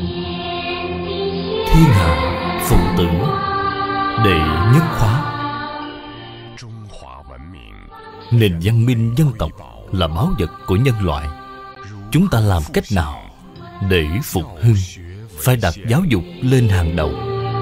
Thiên hạ phụ tử đệ nhất khóa. Nền văn minh dân tộc là báu vật của nhân loại. Chúng ta làm cách nào để phục hưng? Phải đặt giáo dục lên hàng đầu.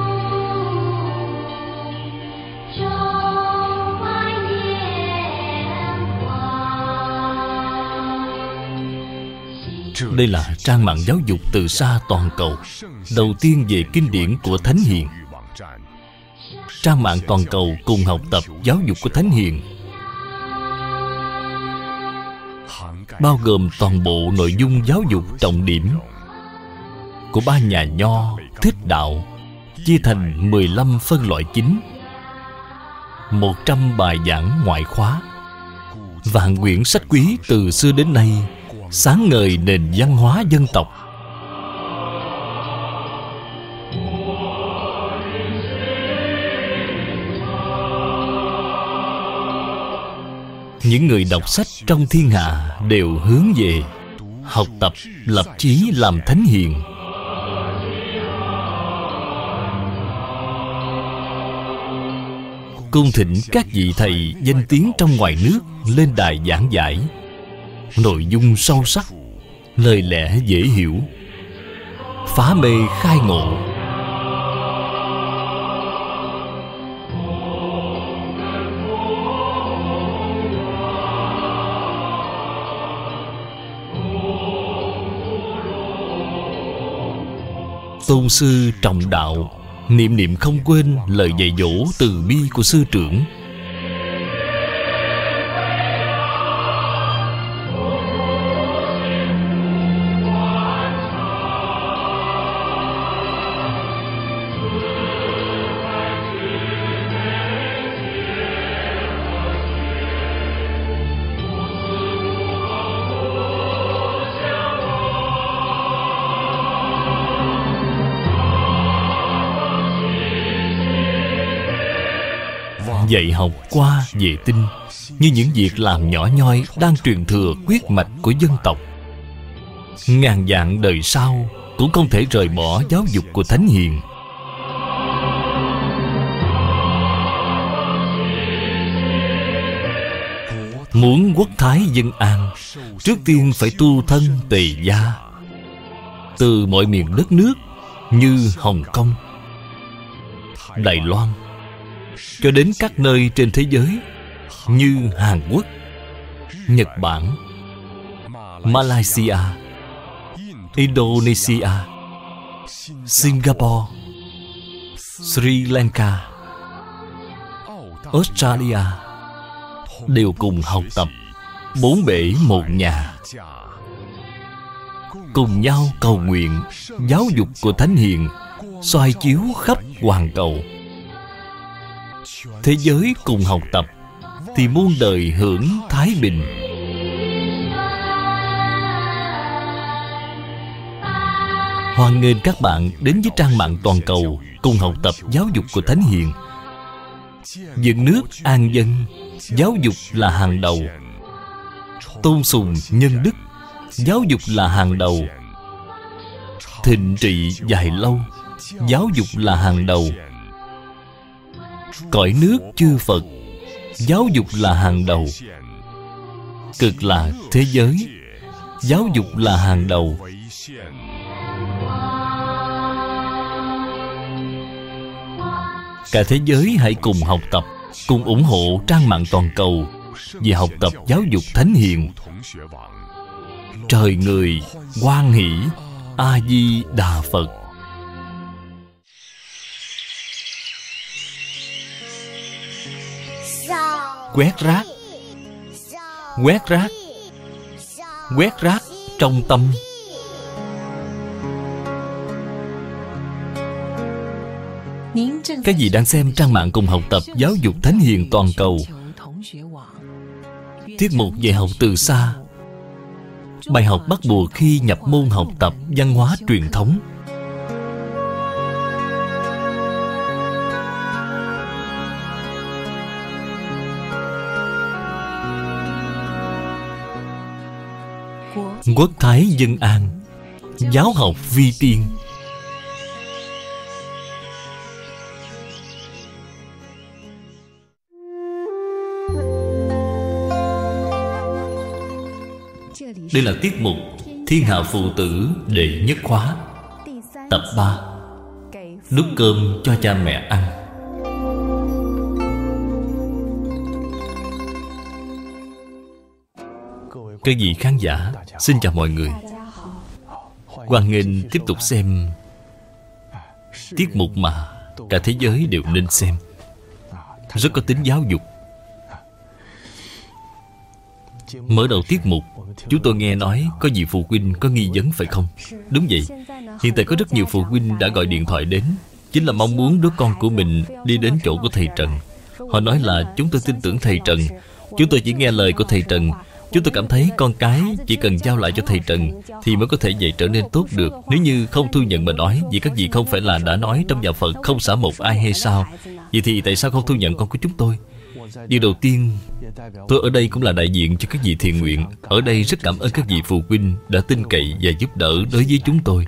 Đây là trang mạng giáo dục từ xa toàn cầu, đầu tiên về kinh điển của Thánh Hiền. Trang mạng toàn cầu cùng học tập giáo dục của Thánh Hiền, bao gồm toàn bộ nội dung giáo dục trọng điểm của ba nhà Nho Thích Đạo, chia thành 15 phân loại chính, 100 bài giảng ngoại khóa, vạn quyển sách quý từ xưa đến nay, sáng ngời nền văn hóa dân tộc. Những người đọc sách trong thiên hạ đều hướng về học tập, lập chí làm thánh hiền. Cung thỉnh các vị thầy danh tiếng trong ngoài nước lên đài giảng giải. Nội dung sâu sắc, lời lẽ dễ hiểu, phá mê khai ngộ. Tôn sư trọng đạo, niệm niệm không quên lời dạy dỗ từ bi của sư trưởng. Dạy học qua vệ tinh như những việc làm nhỏ nhoi đang truyền thừa quyết mạch của dân tộc. Ngàn vạn đời sau cũng không thể rời bỏ giáo dục của Thánh Hiền. Muốn quốc thái dân an, trước tiên phải tu thân tề gia. Từ mọi miền đất nước như Hồng Kông, Đài Loan, cho đến các nơi trên thế giới như Hàn Quốc, Nhật Bản, Malaysia, Indonesia, Singapore, Sri Lanka, Australia đều cùng học tập, bốn bể một nhà, cùng nhau cầu nguyện giáo dục của Thánh Hiền soi chiếu khắp hoàn cầu. Thế giới cùng học tập thì muôn đời hưởng thái bình. Hoan nghênh các bạn đến với trang mạng toàn cầu cùng học tập giáo dục của Thánh Hiền. Dựng nước an dân, giáo dục là hàng đầu. Tôn sùng nhân đức, giáo dục là hàng đầu. Thịnh trị dài lâu, giáo dục là hàng đầu. Cõi nước chư Phật, giáo dục là hàng đầu. Cực lạc thế giới, giáo dục là hàng đầu. Cả thế giới hãy cùng học tập, cùng ủng hộ trang mạng toàn cầu về học tập giáo dục Thánh Hiền. Trời người hoan hỷ. A Di Đà Phật. Quét rác, quét rác, quét rác trong tâm. Các vị đang xem trang mạng cùng học tập giáo dục Thánh Hiền toàn cầu. Tiết mục dạy học từ xa. Bài học bắt buộc khi nhập môn học tập văn hóa truyền thống. Quốc thái dân an, giáo học vi tiên. Đây là tiết mục Thiên Hạ Phụ Tử Đệ Nhất Khóa, tập 3. Đút cơm cho cha mẹ ăn. Các vị khán giả, xin chào mọi người. Hoan nghênh tiếp tục xem tiết mục mà cả thế giới đều nên xem, rất có tính giáo dục. Mở đầu tiết mục, chúng tôi nghe nói có vị phụ huynh có nghi vấn phải không? Đúng vậy. Hiện tại có rất nhiều phụ huynh đã gọi điện thoại đến, chính là mong muốn đứa con của mình đi đến chỗ của thầy Trần. Họ nói là chúng tôi tin tưởng thầy Trần, chúng tôi chỉ nghe lời của thầy Trần. Chúng tôi cảm thấy con cái chỉ cần giao lại cho thầy Trần thì mới có thể dạy trở nên tốt được. Nếu như không thu nhận mà nói, vì các vị không phải là đã nói trong đạo Phật không xả một ai hay sao? Vậy thì tại sao không thu nhận con của chúng tôi? Điều đầu tiên, tôi ở đây cũng là đại diện cho các vị thiện nguyện. Ở đây rất cảm ơn các vị phụ huynh đã tin cậy và giúp đỡ đối với chúng tôi.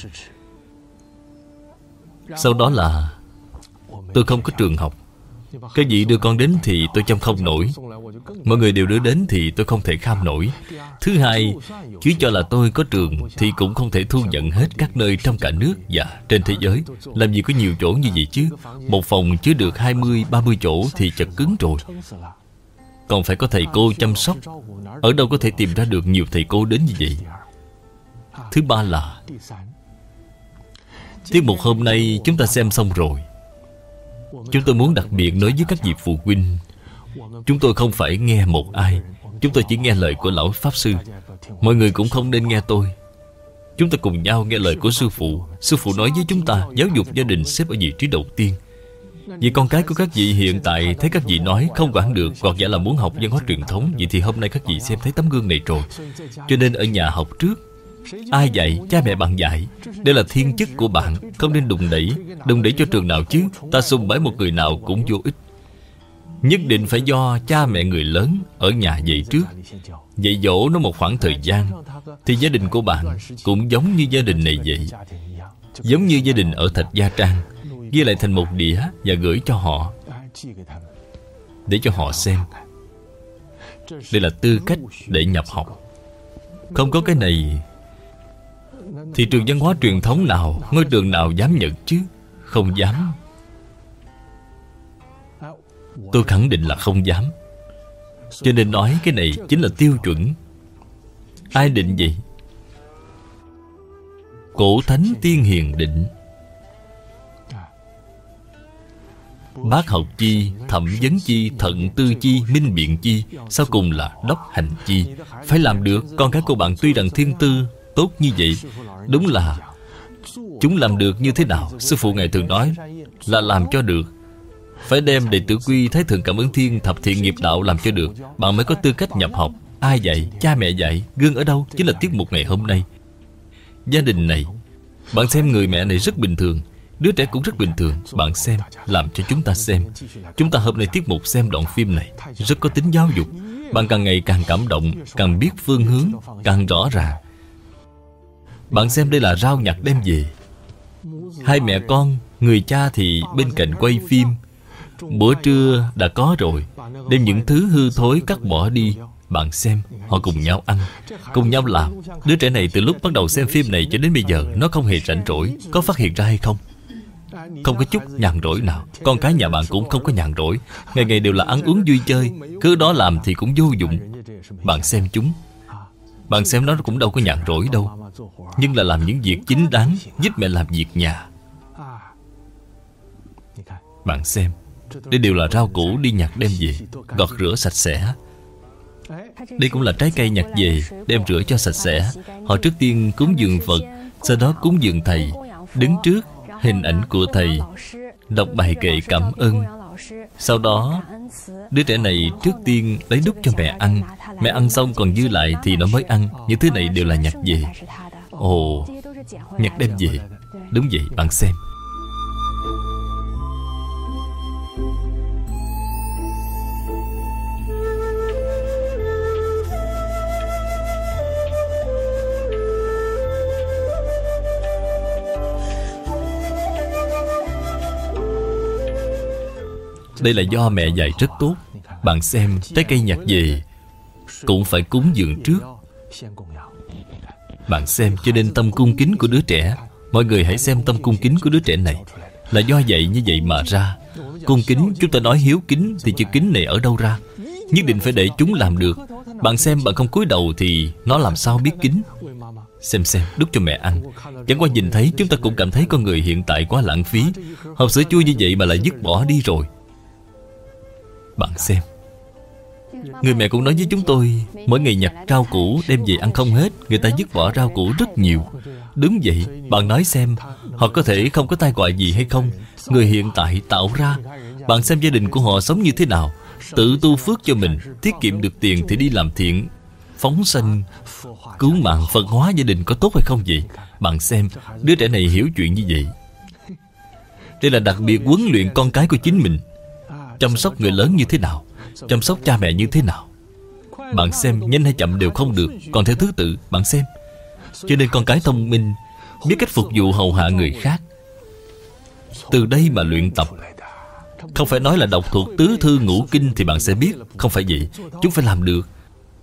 Sau đó là tôi không có trường học. Các vị đưa con đến thì tôi chăm không nổi. Mọi người đều đưa đến thì tôi không thể kham nổi. Thứ hai, chứ cho là tôi có trường thì cũng không thể thu nhận hết các nơi trong cả nước và trên thế giới. Làm gì có nhiều chỗ như vậy chứ. Một phòng chứa được 20-30 chỗ thì chật cứng rồi. Còn phải có thầy cô chăm sóc. Ở đâu có thể tìm ra được nhiều thầy cô đến như vậy? Thứ ba là tiết mục hôm nay chúng ta xem xong rồi. Chúng tôi muốn đặc biệt nói với các vị phụ huynh, chúng tôi không phải nghe một ai. Chúng tôi chỉ nghe lời của Lão Pháp Sư. Mọi người cũng không nên nghe tôi. Chúng ta cùng nhau nghe lời của Sư Phụ. Sư Phụ nói với chúng ta, giáo dục gia đình xếp ở vị trí đầu tiên. Vì con cái của các vị hiện tại thấy các vị nói không quản được, hoặc giả là muốn học văn hóa truyền thống. Vậy thì hôm nay các vị xem thấy tấm gương này rồi. Cho nên ở nhà học trước. Ai dạy? Cha mẹ bạn dạy. Đây là thiên chức của bạn, không nên đùng đẩy. Đùng đẩy cho trường nào chứ? Ta sùng bái một người nào cũng vô ích. Nhất định phải do cha mẹ người lớn ở nhà dạy trước. Dạy dỗ nó một khoảng thời gian, thì gia đình của bạn cũng giống như gia đình này vậy. Giống như gia đình ở Thạch Gia Trang, ghi lại thành một đĩa và gửi cho họ, để cho họ xem. Đây là tư cách để nhập học. Không có cái này thì trường văn hóa truyền thống nào, ngôi trường nào dám nhận chứ? Không dám. Tôi khẳng định là không dám. Cho nên nói cái này chính là tiêu chuẩn. Ai định vậy? Cổ Thánh Tiên Hiền định. Bác học chi, thẩm vấn chi, thận tư chi, minh biện chi, sau cùng là đốc hành chi. Phải làm được. Con cái của bạn tuy rằng thiên tư tốt như vậy, đúng là chúng làm được như thế nào? Sư phụ Ngài thường nói là làm cho được. Phải đem đệ tử quy Thái Thượng Cảm Ứng Thiên Thập Thiện Nghiệp Đạo làm cho được, bạn mới có tư cách nhập học. Ai dạy? Cha mẹ dạy. Gương ở đâu? Chính là tiết mục ngày hôm nay. Gia đình này, bạn xem người mẹ này rất bình thường, đứa trẻ cũng rất bình thường. Bạn xem, làm cho chúng ta xem. Chúng ta hôm nay tiết mục xem đoạn phim này rất có tính giáo dục. Bạn càng ngày càng cảm động, càng biết phương hướng, càng rõ ràng. Bạn xem đây là rau nhặt đem về. Hai mẹ con, người cha thì bên cạnh quay phim. Bữa trưa đã có rồi, đem những thứ hư thối cắt bỏ đi. Bạn xem, họ cùng nhau ăn, cùng nhau làm. Đứa trẻ này từ lúc bắt đầu xem phim này cho đến bây giờ, nó không hề rảnh rỗi. Có phát hiện ra hay không? Không có chút nhàn rỗi nào. Con cái nhà bạn cũng không có nhàn rỗi. Ngày ngày đều là ăn uống vui chơi. Cứ đó làm thì cũng vô dụng. Bạn xem chúng, bạn xem nó cũng đâu có nhàn rỗi đâu. Nhưng là làm những việc chính đáng, giúp mẹ làm việc nhà. Bạn xem, đây đều là rau củ đi nhặt đem về, gọt rửa sạch sẽ. Đây cũng là trái cây nhặt về, đem rửa cho sạch sẽ. Họ trước tiên cúng dường Phật, sau đó cúng dường Thầy. Đứng trước hình ảnh của Thầy, đọc bài kệ cảm ơn. Sau đó, đứa trẻ này trước tiên lấy đút cho mẹ ăn. Mẹ ăn xong còn dư lại thì nó mới ăn. Những thứ này đều là nhặt về. Ồ, nhặt đem về. Đúng vậy, bạn xem. Đây là do mẹ dạy rất tốt. Bạn xem, trái cây nhặt về cũng phải cúng dường trước. Bạn xem, cho nên tâm cung kính của đứa trẻ, mọi người hãy xem tâm cung kính của đứa trẻ này là do vậy như vậy mà ra. Cung kính, chúng ta nói hiếu kính thì chữ kính này ở đâu ra? Nhất định phải để chúng làm được. Bạn xem, bạn không cúi đầu thì nó làm sao biết kính? Xem, đút cho mẹ ăn. Chẳng qua nhìn thấy chúng ta cũng cảm thấy con người hiện tại quá lãng phí. Hộp sữa chua như vậy mà lại dứt bỏ đi rồi. Bạn xem, người mẹ cũng nói với chúng tôi, mỗi ngày nhặt rau củ đem về ăn không hết, người ta dứt bỏ rau củ rất nhiều. Đúng vậy, bạn nói xem, họ có thể không có tai họa gì hay không? Người hiện tại tạo ra. Bạn xem gia đình của họ sống như thế nào, tự tu phước cho mình, tiết kiệm được tiền thì đi làm thiện, phóng sanh, cứu mạng, Phật hóa gia đình có tốt hay không vậy? Bạn xem, đứa trẻ này hiểu chuyện như vậy. Đây là đặc biệt huấn luyện con cái của chính mình. Chăm sóc người lớn như thế nào, chăm sóc cha mẹ như thế nào. Bạn xem, nhanh hay chậm đều không được, còn theo thứ tự. Bạn xem, cho nên con cái thông minh, biết cách phục vụ hầu hạ người khác. Từ đây mà luyện tập. Không phải nói là đọc thuộc tứ thư ngũ kinh thì bạn sẽ biết. Không phải vậy, chúng phải làm được.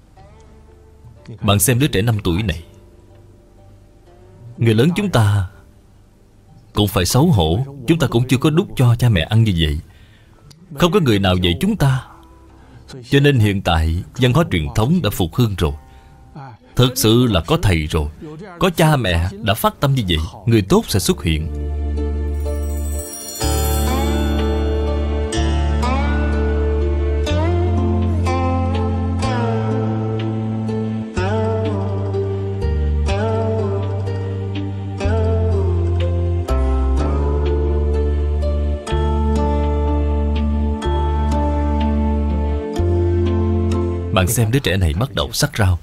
Bạn xem đứa trẻ 5 tuổi này, người lớn chúng ta cũng phải xấu hổ. Chúng ta cũng chưa có đút cho cha mẹ ăn như vậy. Không có người nào dạy chúng ta. Cho nên hiện tại văn hóa truyền thống đã phục hưng rồi. Thực sự là có thầy rồi, có cha mẹ đã phát tâm như vậy, người tốt sẽ xuất hiện. Bạn xem đứa trẻ này bắt đầu sắc rau.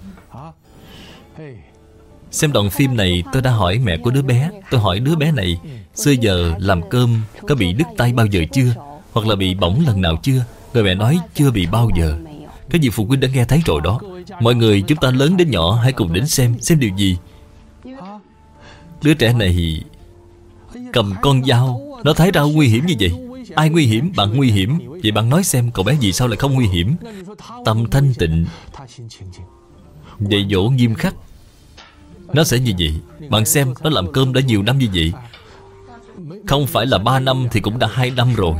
Xem đoạn phim này tôi đã hỏi mẹ của đứa bé. Tôi hỏi đứa bé này xưa giờ làm cơm có bị đứt tay bao giờ chưa, hoặc là bị bỏng lần nào chưa? Người mẹ nói chưa bị bao giờ. Cái gì phụ huynh đã nghe thấy rồi đó. Mọi người chúng ta lớn đến nhỏ hãy cùng đến xem điều gì. Đứa trẻ này cầm con dao, nó thái rau nguy hiểm như vậy. Ai nguy hiểm? Bạn nguy hiểm. Vậy bạn nói xem cậu bé gì sao lại không nguy hiểm? Tâm thanh tịnh, dạy dỗ nghiêm khắc, nó sẽ như vậy. Bạn xem, nó làm cơm đã nhiều năm như vậy. Không phải là 3 năm thì cũng đã 2 năm rồi.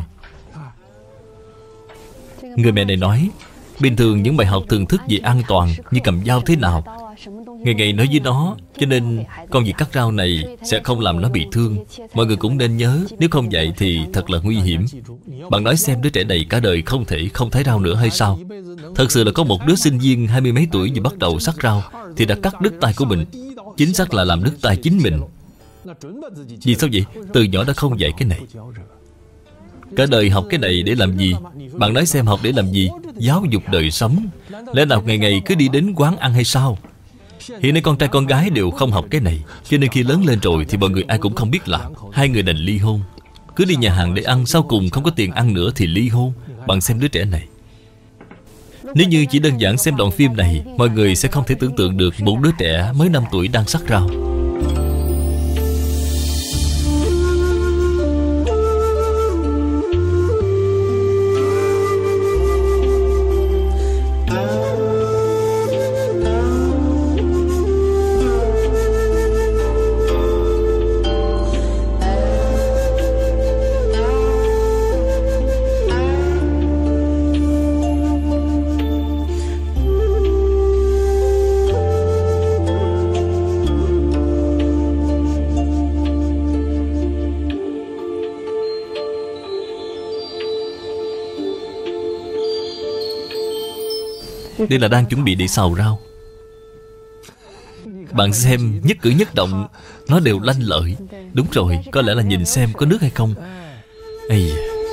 Người mẹ này nói, bình thường những bài học thường thức về an toàn, như cầm dao thế nào, ngày ngày nói với nó. Cho nên con việc cắt rau này sẽ không làm nó bị thương. Mọi người cũng nên nhớ, nếu không vậy thì thật là nguy hiểm. Bạn nói xem, đứa trẻ này cả đời không thể không thái rau nữa hay sao? Thật sự là có một đứa sinh viên 20 mấy tuổi vừa bắt đầu sắc rau thì đã cắt đứt tay của mình. Chính xác là làm đứt tay chính mình. Vì sao vậy? Từ nhỏ đã không dạy cái này. Cả đời học cái này để làm gì? Bạn nói xem, học để làm gì? Giáo dục đời sống. Lẽ nào ngày ngày cứ đi đến quán ăn hay sao? Hiện nay con trai con gái đều không học cái này, cho nên khi lớn lên rồi thì mọi người ai cũng không biết làm. Hai người đành ly hôn. Cứ đi nhà hàng để ăn, sau cùng không có tiền ăn nữa thì ly hôn. Bạn xem đứa trẻ này. Nếu như chỉ đơn giản xem đoạn phim này, mọi người sẽ không thể tưởng tượng được một đứa trẻ mới 5 tuổi đang sắc rau. Đây là đang chuẩn bị để xào rau. Bạn xem, nhất cử nhất động nó đều lanh lợi. Đúng rồi, có lẽ là nhìn xem có nước hay không. Ây,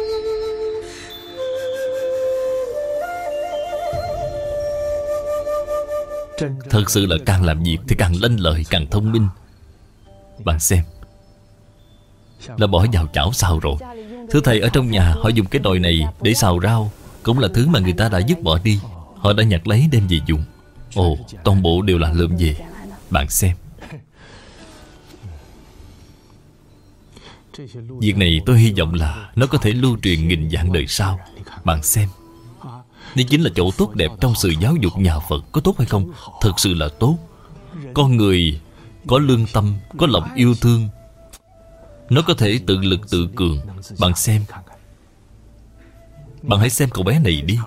thật sự là càng làm việc thì càng lanh lợi, càng thông minh. Bạn xem, là bỏ vào chảo xào rồi. Thưa thầy, ở trong nhà họ dùng cái nồi này để xào rau, cũng là thứ mà người ta đã dứt bỏ đi. Họ đã nhặt lấy đem về dùng. Ồ, toàn bộ đều là lượm về. Bạn xem, việc này tôi hy vọng là nó có thể lưu truyền nghìn vạn đời sau. Bạn xem, đây chính là chỗ tốt đẹp trong sự giáo dục nhà Phật. Có tốt hay không? Thực sự là tốt. Con người có lương tâm, có lòng yêu thương. Nó có thể tự lực tự cường. Bạn xem, bạn hãy xem cậu bé này đi.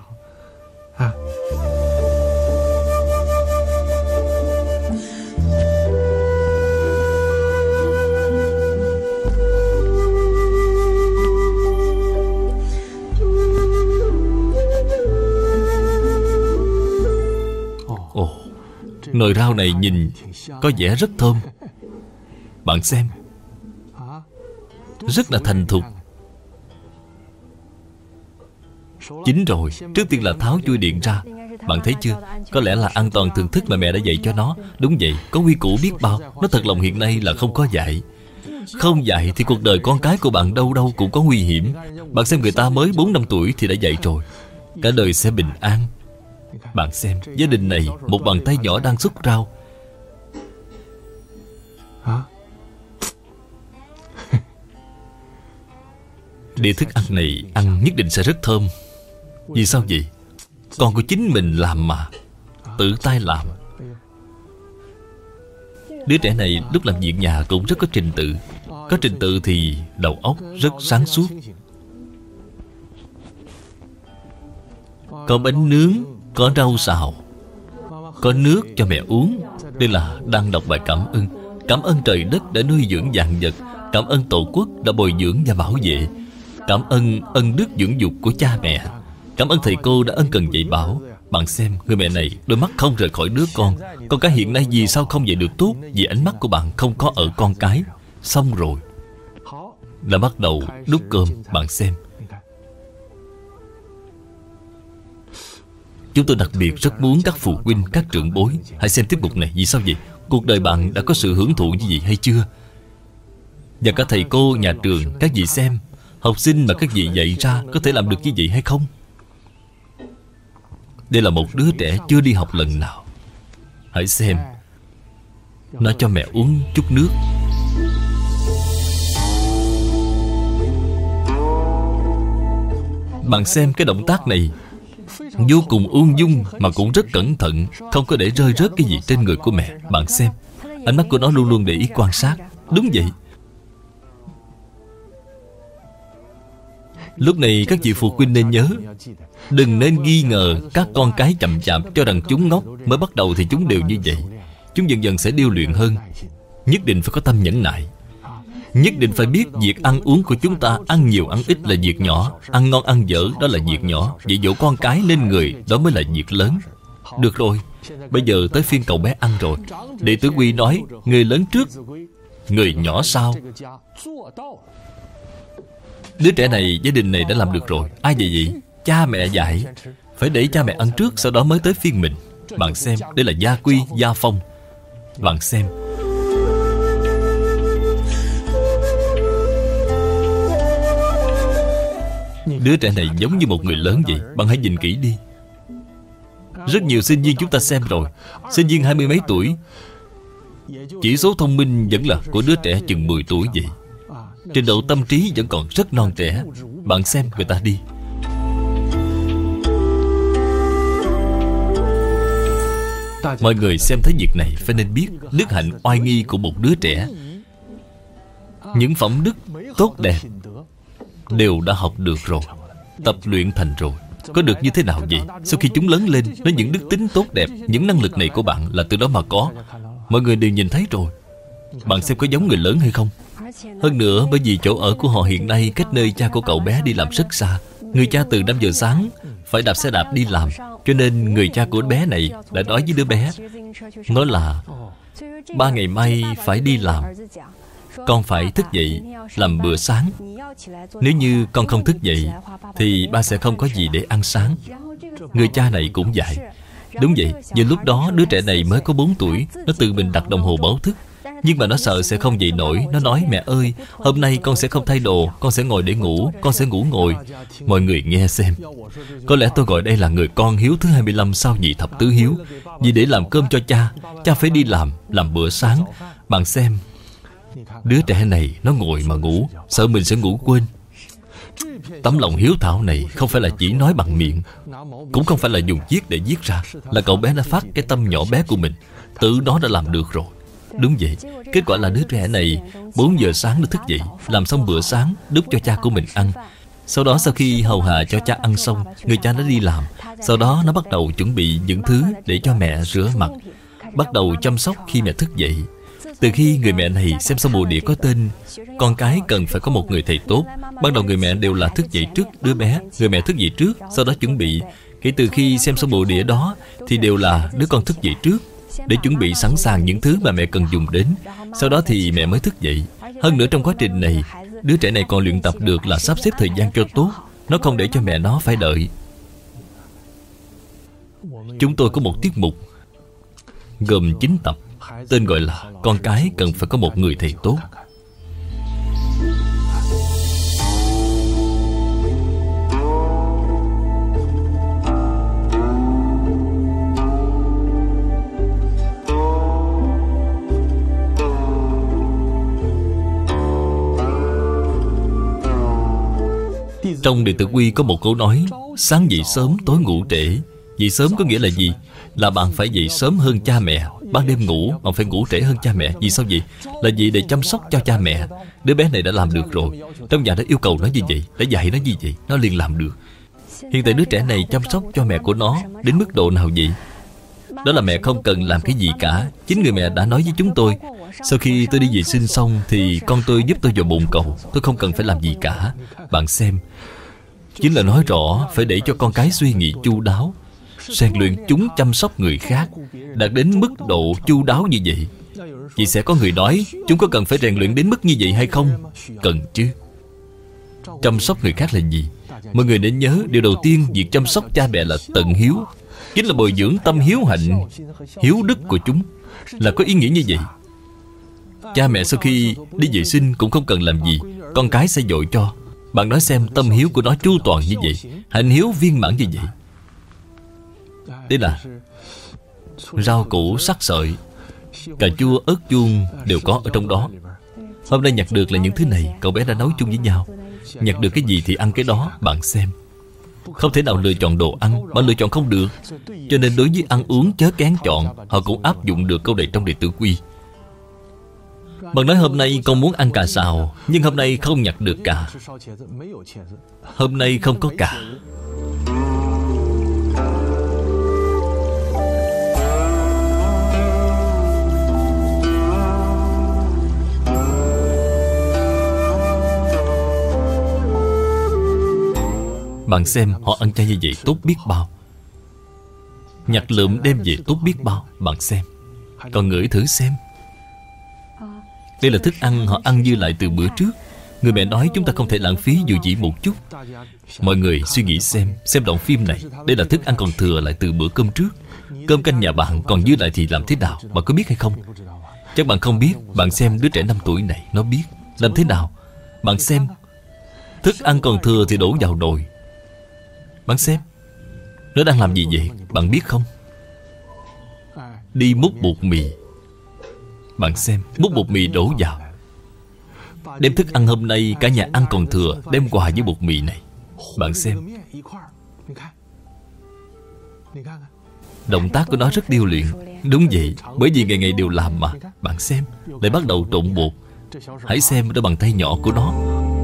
Ồ, nồi rau này nhìn có vẻ rất thơm. Bạn xem, rất là thành thục. Chín rồi, trước tiên là tháo chui điện ra. Bạn thấy chưa? Có lẽ là an toàn thưởng thức mà mẹ đã dạy cho nó. Đúng vậy, có quy củ biết bao. Nó thật lòng hiện nay là không có dạy. Không dạy thì cuộc đời con cái của bạn đâu đâu cũng có nguy hiểm. Bạn xem người ta mới 4-5 tuổi thì đã dạy rồi, cả đời sẽ bình an. Bạn xem, gia đình này một bàn tay nhỏ đang xúc rau. Đĩa thức ăn này ăn nhất định sẽ rất thơm. Vì sao vậy? Con của chính mình làm mà, tự tay làm. Đứa trẻ này lúc làm việc nhà cũng rất có trình tự. Có trình tự thì đầu óc rất sáng suốt. Có bánh nướng, có rau xào, có nước cho mẹ uống. Đây là đang đọc bài cảm ơn. Cảm ơn trời đất đã nuôi dưỡng vạn vật. Cảm ơn tổ quốc đã bồi dưỡng và bảo vệ. Cảm ơn ân đức dưỡng dục của cha mẹ. Cảm ơn thầy cô đã ân cần dạy bảo. Bạn xem, người mẹ này đôi mắt không rời khỏi đứa con. Con cái hiện nay vì sao không dạy được tốt? Vì ánh mắt của bạn không có ở con cái. Xong rồi, là bắt đầu đút cơm. Bạn xem, chúng tôi đặc biệt rất muốn các phụ huynh, các trưởng bối hãy xem tiết mục này. Vì sao vậy? Cuộc đời bạn đã có sự hưởng thụ như vậy hay chưa? Và cả thầy cô, nhà trường, các vị xem, học sinh mà các vị dạy ra có thể làm được như vậy hay không? Đây là một đứa trẻ chưa đi học lần nào. Hãy xem, nó cho mẹ uống chút nước. Bạn xem cái động tác này vô cùng ung dung mà cũng rất cẩn thận, không có để rơi rớt cái gì trên người của mẹ. Bạn xem, ánh mắt của nó luôn luôn để ý quan sát. Đúng vậy. Lúc này các vị phụ huynh nên nhớ, đừng nên nghi ngờ các con cái chậm chạp cho rằng chúng ngốc. Mới bắt đầu thì chúng đều như vậy. Chúng dần dần sẽ điêu luyện hơn. Nhất định phải có tâm nhẫn nại. Nhất định phải biết việc ăn uống của chúng ta, ăn nhiều ăn ít là việc nhỏ, ăn ngon ăn dở đó là việc nhỏ. Dạy dỗ con cái nên người đó mới là việc lớn. Được rồi, bây giờ tới phiên cậu bé ăn rồi. Đệ tử Quy nói, người lớn trước, người nhỏ sau. Đứa trẻ này, gia đình này đã làm được rồi. Ai vậy vậy? Cha mẹ dạy. Phải để cha mẹ ăn trước, sau đó mới tới phiên mình. Bạn xem, đây là gia quy, gia phong. Bạn xem, đứa trẻ này giống như một người lớn vậy. Bạn hãy nhìn kỹ đi. Rất nhiều sinh viên chúng ta xem rồi. Sinh viên 20 mấy tuổi, chỉ số thông minh vẫn là của đứa trẻ chừng 10 tuổi vậy. Trình độ tâm trí vẫn còn rất non trẻ. Bạn xem người ta đi. Mọi người xem thấy việc này phải nên biết đức hạnh oai nghi của một đứa trẻ. Những phẩm đức tốt đẹp đều đã học được rồi, tập luyện thành rồi. Có được như thế nào vậy? Sau khi chúng lớn lên, nó những đức tính tốt đẹp, những năng lực này của bạn là từ đó mà có. Mọi người đều nhìn thấy rồi. Bạn xem có giống người lớn hay không? Hơn nữa, bởi vì chỗ ở của họ hiện nay cách nơi cha của cậu bé đi làm rất xa. Người cha từ 5 giờ sáng phải đạp xe đạp đi làm. Cho nên người cha của bé này đã nói với đứa bé, nói là ba ngày mai phải đi làm, con phải thức dậy làm bữa sáng. Nếu như con không thức dậy thì ba sẽ không có gì để ăn sáng. Người cha này cũng dạy. Đúng vậy, nhưng lúc đó đứa trẻ này mới có 4 tuổi. Nó tự mình đặt đồng hồ báo thức. Nhưng mà nó sợ sẽ không dậy nổi. Nó nói, mẹ ơi, hôm nay con sẽ không thay đồ, con sẽ ngồi để ngủ, con sẽ ngủ ngồi. Mọi người nghe xem. Có lẽ tôi gọi đây là người con hiếu thứ 25 sau nhị thập tứ hiếu. Vì để làm cơm cho cha, cha phải đi làm bữa sáng. Bạn xem, đứa trẻ này nó ngồi mà ngủ, sợ mình sẽ ngủ quên. Tấm lòng hiếu thảo này không phải là chỉ nói bằng miệng, cũng không phải là dùng viết để viết ra. Là cậu bé đã phát cái tâm nhỏ bé của mình, tự nó đã làm được rồi. Đúng vậy. Kết quả là đứa trẻ này 4 giờ sáng đã thức dậy, làm xong bữa sáng, đút cho cha của mình ăn. Sau đó sau khi hầu hạ cho cha ăn xong, người cha đã đi làm. Sau đó nó bắt đầu chuẩn bị những thứ để cho mẹ rửa mặt, bắt đầu chăm sóc khi mẹ thức dậy. Từ khi người mẹ này xem xong bộ đĩa có tên "Con cái cần phải có một người thầy tốt", ban đầu người mẹ đều là thức dậy trước đứa bé. Người mẹ thức dậy trước, sau đó chuẩn bị. Kể từ khi xem xong bộ đĩa đó thì đều là đứa con thức dậy trước, để chuẩn bị sẵn sàng những thứ mà mẹ cần dùng đến. Sau đó thì mẹ mới thức dậy. Hơn nữa trong quá trình này, đứa trẻ này còn luyện tập được là sắp xếp thời gian cho tốt. Nó không để cho mẹ nó phải đợi. Chúng tôi có một tiết mục gồm 9 tập, tên gọi là "Con cái cần phải có một người thầy tốt". Trong Đệ Tử Quy có một câu nói: sáng dậy sớm, tối ngủ trễ. Dậy sớm có nghĩa là gì? Là bạn phải dậy sớm hơn cha mẹ. Ban đêm ngủ, bạn phải ngủ trễ hơn cha mẹ. Vì sao vậy? Là vì để chăm sóc cho cha mẹ. Đứa bé này đã làm được rồi. Trong nhà đã yêu cầu nó như vậy, đã dạy nó như vậy, nó liền làm được. Hiện tại đứa trẻ này chăm sóc cho mẹ của nó đến mức độ nào vậy? Đó là mẹ không cần làm cái gì cả. Chính người mẹ đã nói với chúng tôi: sau khi tôi đi vệ sinh xong thì con tôi giúp tôi vào bồn cầu. Tôi không cần phải làm gì cả. Bạn xem, chính là nói rõ phải để cho con cái suy nghĩ chu đáo, rèn luyện chúng chăm sóc người khác, đạt đến mức độ chu đáo như vậy. Vậy sẽ có người nói: chúng có cần phải rèn luyện đến mức như vậy hay không? Cần chứ. Chăm sóc người khác là gì? Mọi người nên nhớ, điều đầu tiên việc chăm sóc cha mẹ là tận hiếu, chính là bồi dưỡng tâm hiếu hạnh, hiếu đức của chúng, là có ý nghĩa như vậy. Cha mẹ sau khi đi vệ sinh cũng không cần làm gì, con cái sẽ dội cho. Bạn nói xem, tâm hiếu của nó chu toàn như vậy, hạnh hiếu viên mãn như vậy. Đây là rau củ sắc sợi, cà chua, ớt chuông đều có ở trong đó. Hôm nay nhặt được là những thứ này, cậu bé đã nấu chung với nhau. Nhặt được cái gì thì ăn cái đó. Bạn xem, không thể nào lựa chọn đồ ăn, bạn lựa chọn không được. Cho nên đối với ăn uống chớ kén chọn. Họ cũng áp dụng được câu này trong Đệ Tử Quy. Bạn nói hôm nay con muốn ăn cà xào, nhưng hôm nay không nhặt được cà. Hôm nay không có cà. Bạn xem họ ăn chay như vậy tốt biết bao. Nhặt lượm đem về tốt biết bao. Bạn xem, còn ngửi thử xem. Đây là thức ăn họ ăn dư lại từ bữa trước. Người mẹ nói chúng ta không thể lãng phí dù chỉ một chút. Mọi người suy nghĩ xem đoạn phim này. Đây là thức ăn còn thừa lại từ bữa cơm trước. Cơm canh nhà bạn còn dư lại thì làm thế nào? Bạn có biết hay không? Chắc bạn không biết. Bạn xem đứa trẻ 5 tuổi này, nó biết làm thế nào. Bạn xem, thức ăn còn thừa thì đổ vào nồi. Bạn xem, nó đang làm gì vậy? Bạn biết không? Đi múc bột mì. Bạn xem, múc bột mì đổ vào. Đem thức ăn hôm nay cả nhà ăn còn thừa, đem quà với bột mì này. Bạn xem, động tác của nó rất điêu luyện. Đúng vậy, bởi vì ngày ngày đều làm mà. Bạn xem, lại bắt đầu trộn bột. Hãy xem đôi bàn tay nhỏ của nó.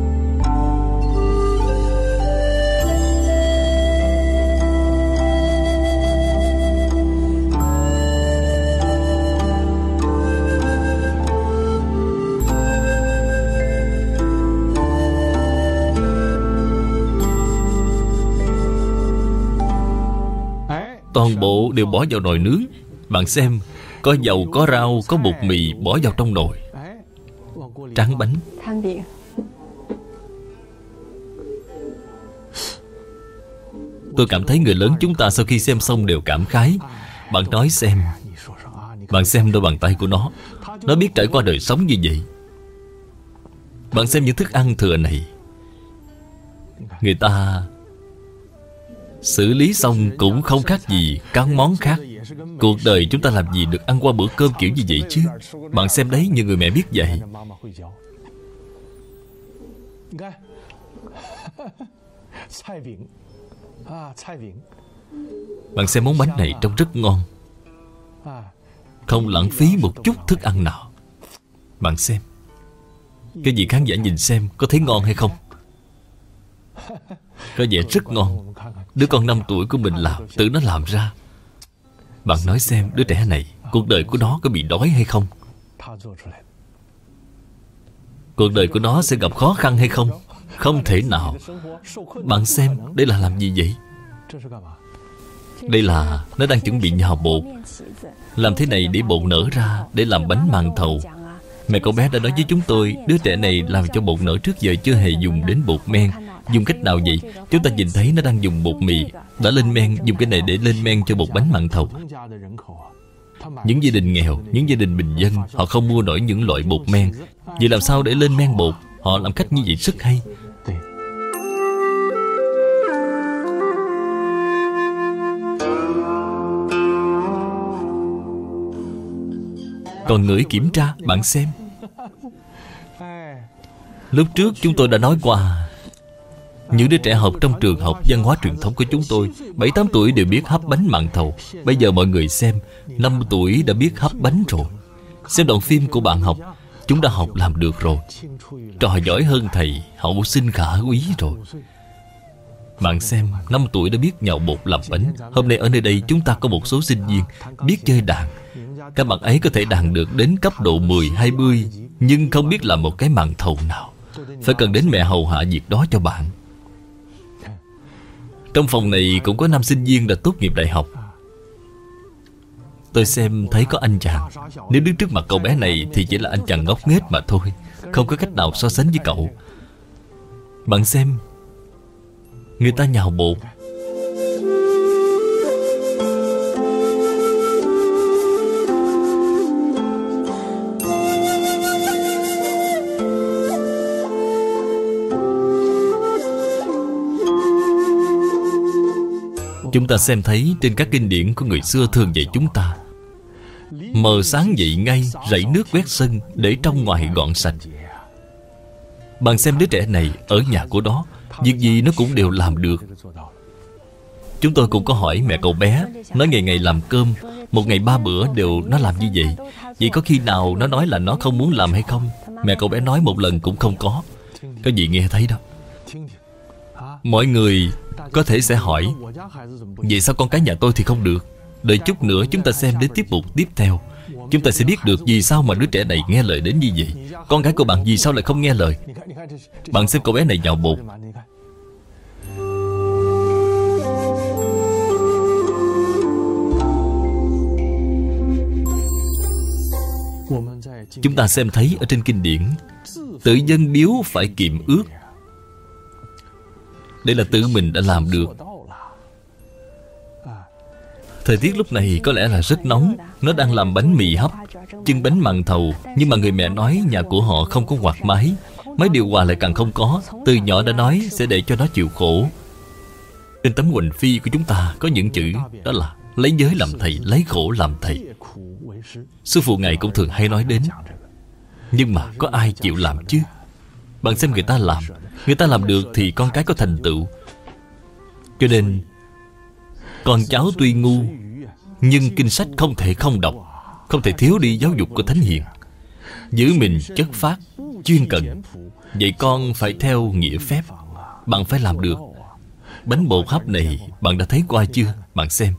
Toàn bộ đều bỏ vào nồi nướng. Bạn xem, có dầu, có rau, có bột mì bỏ vào trong nồi. Tráng bánh. Tôi cảm thấy người lớn chúng ta sau khi xem xong đều cảm khái. Bạn nói xem, bạn xem đôi bàn tay của nó. Nó biết trải qua đời sống như vậy. Bạn xem những thức ăn thừa này, người ta xử lý xong cũng không khác gì các món khác. Cuộc đời chúng ta làm gì được ăn qua bữa cơm kiểu như vậy chứ? Bạn xem đấy, như người mẹ biết vậy. Bạn xem món bánh này trông rất ngon. không lãng phí một chút thức ăn nào. Bạn xem, cái gì khán giả nhìn xem có thấy ngon hay không? Có vẻ rất ngon. Đứa con 5 tuổi của mình làm, tự nó làm ra. Bạn nói xem, đứa trẻ này, cuộc đời của nó có bị đói hay không? Cuộc đời của nó sẽ gặp khó khăn hay không? Không thể nào. Bạn xem, đây là làm gì vậy? Đây là nó đang chuẩn bị nhào bột. Làm thế này để bột nở ra, để làm bánh màn thầu. Mẹ cậu bé đã nói với chúng tôi, đứa trẻ này làm cho bột nở trước giờ chưa hề dùng đến bột men. Dùng cách nào vậy? Chúng ta nhìn thấy nó đang dùng bột mì, đã lên men, dùng cái này để lên men cho bột bánh màn thầu. Những gia đình nghèo, những gia đình bình dân, họ không mua nổi những loại bột men. Vậy làm sao để lên men bột? Họ làm cách như vậy rất hay. Còn ngửi kiểm tra, bạn xem. Lúc trước chúng tôi đã nói qua, những đứa trẻ học trong trường học văn hóa truyền thống của chúng tôi 7-8 tuổi đều biết hấp bánh màn thầu. Bây giờ mọi người xem, 5 tuổi đã biết hấp bánh rồi. Xem đoạn phim của bạn học, chúng đã học làm được rồi. Trò giỏi hơn thầy, hậu sinh khả úy rồi. Bạn xem, 5 tuổi đã biết nhào bột làm bánh. Hôm nay ở nơi đây chúng ta có một số sinh viên biết chơi đàn. Các bạn ấy có thể đàn được đến cấp độ 10, 20, nhưng không biết làm một cái màn thầu nào. Phải cần đến mẹ hầu hạ việc đó cho bạn. Trong phòng này cũng có 5 sinh viên đã tốt nghiệp đại học. Tôi xem thấy có anh chàng. Nếu đứng trước mặt cậu bé này thì chỉ là anh chàng ngốc nghếch mà thôi, không có cách nào so sánh với cậu. Bạn xem, người ta nhào bột. Chúng ta xem thấy trên các kinh điển của người xưa thường dạy chúng ta: mờ sáng dậy ngay, rảy nước quét sân, để trong ngoài gọn sạch. Bạn xem đứa trẻ này ở nhà của nó, việc gì nó cũng đều làm được. Chúng tôi cũng có hỏi mẹ cậu bé, nó ngày ngày làm cơm, một ngày 3 bữa đều nó làm như vậy. Vậy có khi nào nó nói là nó không muốn làm hay không? Mẹ cậu bé nói một lần cũng không có. Có gì nghe thấy đó. Mọi người có thể sẽ hỏi, vậy sao con cái nhà tôi thì không được? Đợi chút nữa chúng ta xem đến tiết mục tiếp theo, chúng ta sẽ biết được vì sao mà đứa trẻ này nghe lời đến như vậy. Con cái của bạn vì sao lại không nghe lời? Bạn xem cậu bé này nhào bột. Chúng ta xem thấy ở trên kinh điển, tự dân biếu phải kiệm ước. Đây là tự mình đã làm được. Thời tiết lúc này có lẽ là rất nóng. Nó đang làm bánh mì hấp, chưng bánh màn thầu. Nhưng mà người mẹ nói nhà của họ không có quạt máy, máy điều hòa lại càng không có. Từ nhỏ đã nói sẽ để cho nó chịu khổ. Trên tấm huỳnh phi của chúng ta có những chữ, đó là lấy giới làm thầy, lấy khổ làm thầy. Sư phụ ngài cũng thường hay nói đến. Nhưng mà có ai chịu làm chứ? Bạn xem người ta làm, người ta làm được thì con cái có thành tựu. Cho nên con cháu tuy ngu, nhưng kinh sách không thể không đọc, không thể thiếu đi giáo dục của thánh hiền. Giữ mình chất phác, chuyên cần. Vậy con phải theo nghĩa phép. Bạn phải làm được. Bánh bột hấp này bạn đã thấy qua chưa? Bạn xem.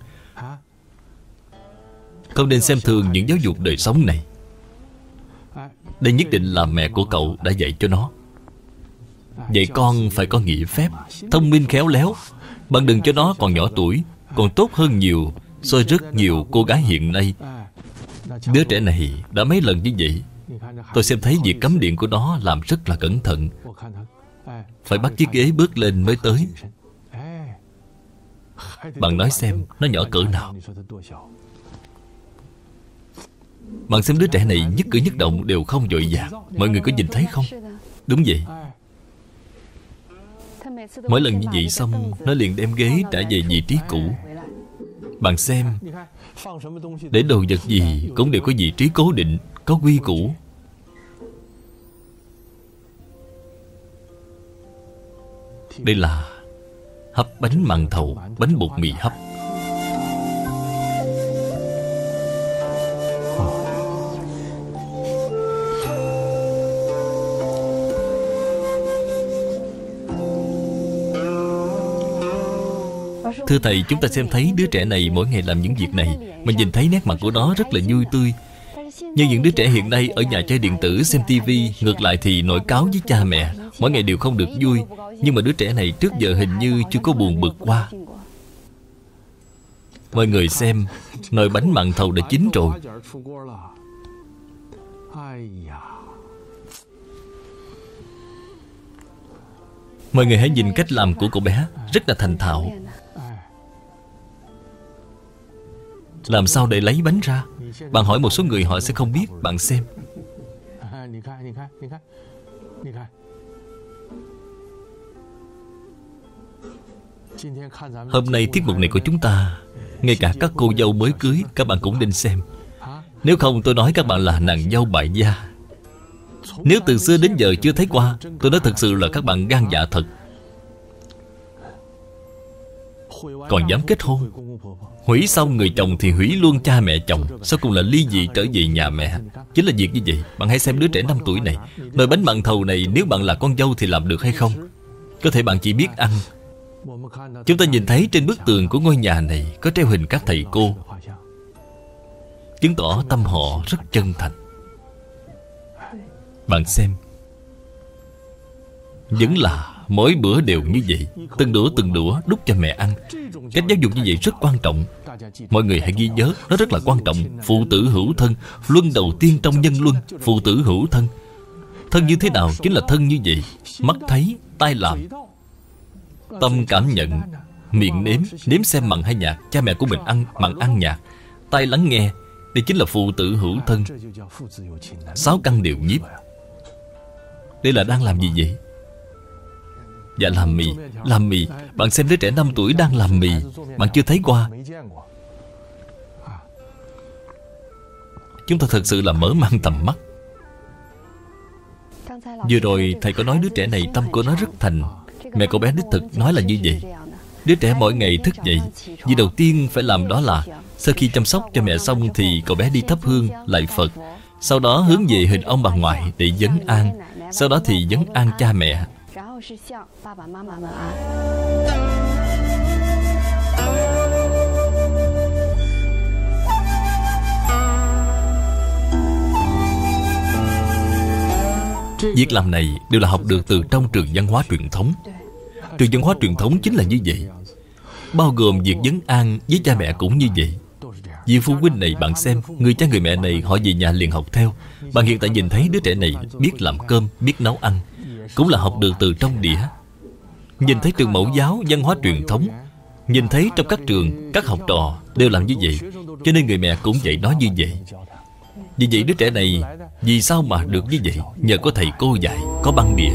Không nên xem thường những giáo dục đời sống này. Đây nhất định là mẹ của cậu đã dạy cho nó. Vậy con phải có nghĩa phép, thông minh khéo léo. Bạn đừng cho nó còn nhỏ tuổi, còn tốt hơn nhiều so với rất nhiều cô gái hiện nay. Đứa trẻ này đã mấy lần như vậy. Tôi xem thấy việc cắm điện của nó làm rất là cẩn thận. Phải bắt chiếc ghế bước lên mới tới. Bạn nói xem nó nhỏ cỡ nào. Bạn xem đứa trẻ này nhất cử nhất động đều không vội vàng. Mọi người có nhìn thấy không? Đúng vậy. Mỗi lần như vậy xong, nó liền đem ghế trả về vị trí cũ. Bạn xem, để đồ vật gì cũng đều có vị trí cố định, có quy củ. Đây là hấp bánh màn thầu, bánh bột mì hấp. Thưa Thầy, chúng ta xem thấy đứa trẻ này mỗi ngày làm những việc này, mình nhìn thấy nét mặt của nó rất là vui tươi. Nhưng những đứa trẻ hiện nay ở nhà chơi điện tử, xem tivi, ngược lại thì nổi cáu với cha mẹ, mỗi ngày đều không được vui. Nhưng mà đứa trẻ này trước giờ hình như chưa có buồn bực qua. Mọi người xem, nồi bánh mặn thầu đã chín rồi. Mọi người hãy nhìn cách làm của cậu bé, rất là thành thạo. Làm sao để lấy bánh ra? Bạn hỏi một số người họ sẽ không biết. Bạn xem. Hôm nay tiết mục này của chúng ta, ngay cả các cô dâu mới cưới các bạn cũng nên xem. Nếu không tôi nói các bạn là nàng dâu bại gia. Nếu từ xưa đến giờ chưa thấy qua, tôi nói thật sự là các bạn gan dạ thật. Còn dám kết hôn. Hủy xong người chồng thì hủy luôn cha mẹ chồng. Sau cùng là ly dị trở về nhà mẹ. Chính là việc như vậy. Bạn hãy xem đứa trẻ 5 tuổi này. Nồi bánh mặn thầu này, nếu bạn là con dâu thì làm được hay không? Có thể bạn chỉ biết ăn. Chúng ta nhìn thấy trên bức tường của ngôi nhà này có treo hình các thầy cô, chứng tỏ tâm họ rất chân thành. Bạn xem, vẫn là mỗi bữa đều như vậy, từng đũa đút cho mẹ ăn. Cách giáo dục như vậy rất quan trọng. Mọi người hãy ghi nhớ, nó rất là quan trọng. Phụ tử hữu thân, luân đầu tiên trong nhân luân. Phụ tử hữu thân. Thân như thế nào? Chính là thân như vậy. Mắt thấy, tai làm, tâm cảm nhận, miệng nếm xem mặn hay nhạt. Cha mẹ của mình ăn mặn ăn nhạt, tai lắng nghe. Đây chính là phụ tử hữu thân. 6 căn đều nhiếp. Đây là đang làm gì vậy? Dạ làm mì. Làm mì. Bạn xem đứa trẻ 5 tuổi đang làm mì. Bạn chưa thấy qua. Chúng ta thật sự là mở mang tầm mắt. Vừa rồi thầy có nói đứa trẻ này tâm của nó rất thành. Mẹ cậu bé đích thực nói là như vậy. Đứa trẻ mỗi ngày thức dậy, việc đầu tiên phải làm đó là sau khi chăm sóc cho mẹ xong thì cậu bé đi thắp hương lạy Phật. Sau đó hướng về hình ông bà ngoại để vấn an. Sau đó thì vấn an cha mẹ. Việc làm này đều là học được từ trong trường văn hóa truyền thống. Trường văn hóa truyền thống chính là như vậy. Bao gồm việc vấn an với cha mẹ cũng như vậy. Vì phụ huynh này bạn xem, người cha người mẹ này họ về nhà liền học theo. Bạn hiện tại nhìn thấy đứa trẻ này biết làm cơm, biết nấu ăn, cũng là học được từ trong đĩa. Nhìn thấy trường mẫu giáo, văn hóa truyền thống, nhìn thấy trong các trường, các học trò đều làm như vậy. Cho nên người mẹ cũng dạy nó như vậy. Vì vậy đứa trẻ này vì sao mà được như vậy? Nhờ có thầy cô dạy, có băng đĩa.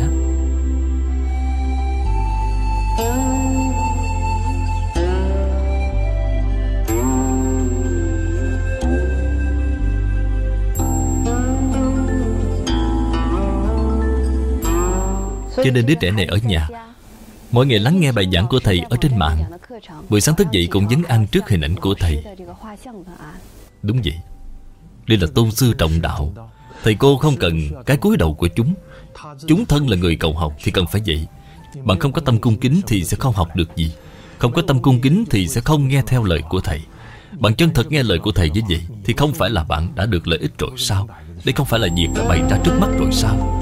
Cho nên đứa trẻ này ở nhà mỗi ngày lắng nghe bài giảng của thầy ở trên mạng. Buổi sáng thức dậy cũng vấn an trước hình ảnh của thầy. Đúng vậy. Đây là tôn sư trọng đạo. Thầy cô không cần cái cúi đầu của chúng. Chúng thân là người cầu học thì cần phải vậy. Bạn không có tâm cung kính thì sẽ không học được gì. Không có tâm cung kính thì sẽ không nghe theo lời của thầy. Bạn chân thật nghe lời của thầy như vậy thì không phải là bạn đã được lợi ích rồi sao? Đây không phải là việc đã bày ra trước mắt rồi sao?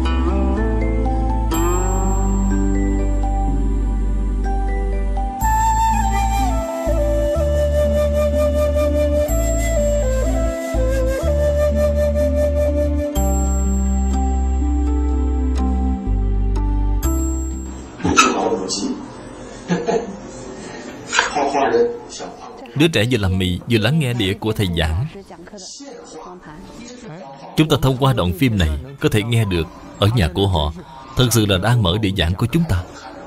Đứa trẻ vừa làm mì vừa lắng nghe đĩa của thầy giảng. Chúng ta thông qua đoạn phim này có thể nghe được ở nhà của họ thật sự là đang mở đĩa giảng của chúng ta.